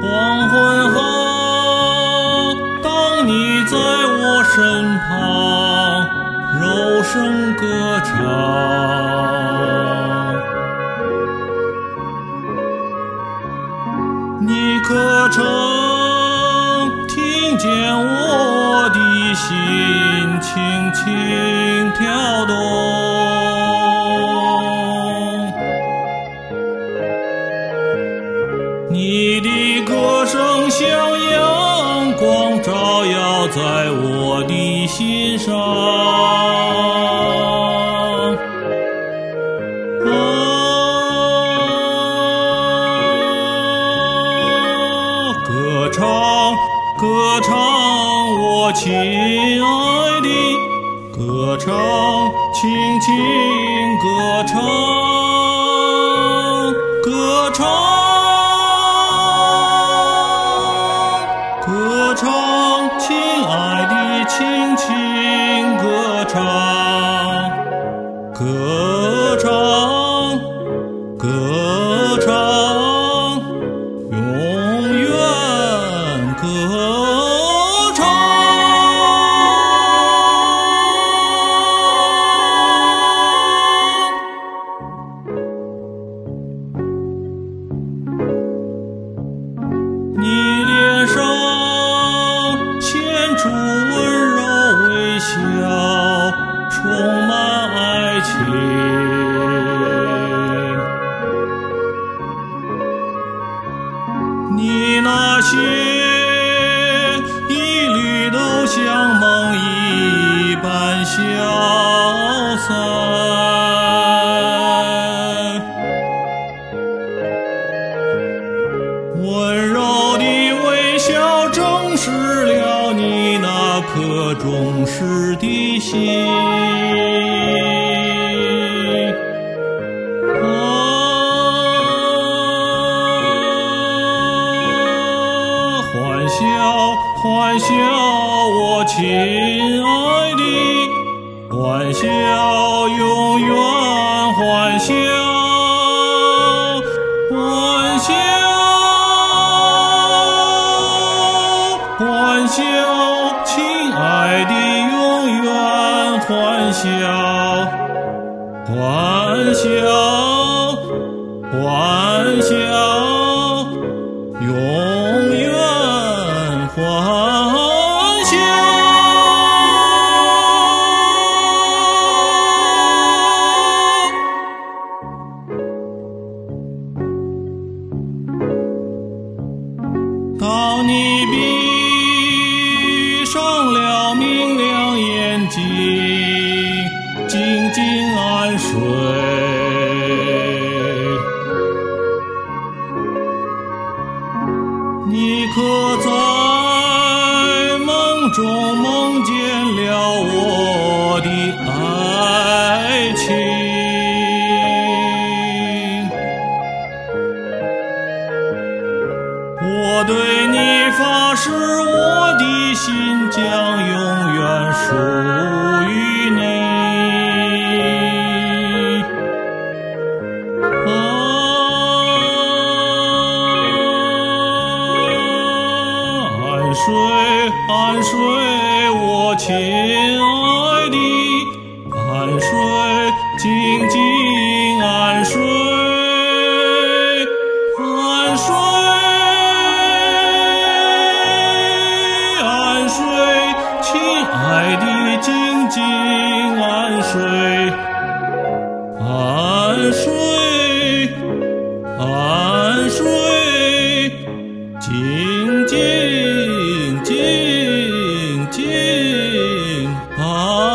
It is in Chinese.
黄昏后，当你在我身旁，柔声歌唱，你可曾听见我的心轻轻跳动？你的歌声像阳光，照耀在我的心上。歌唱，歌唱，我亲爱的，歌唱，轻轻歌唱，歌唱。歌唱，亲爱的，轻轻歌唱，歌唱，歌唱，永远歌唱。你脸上现出温柔微笑，充满爱情。你那些一缕都像梦一般消散。温柔的微笑正是了你那颗忠实的心。欢笑，欢笑，我亲爱的，欢笑，永远欢笑，欢笑。欢笑，亲爱的，永远欢笑，欢笑，欢笑，永远欢笑。当你闭上了明亮眼睛，静静安睡，你可在梦中梦见了我的爱情？我对你发誓，我的心将永远属于你。安睡，安睡，我亲爱的，安睡，静静安睡，安睡。亲爱的，静静安睡，安睡，安睡，静静，静静，静安。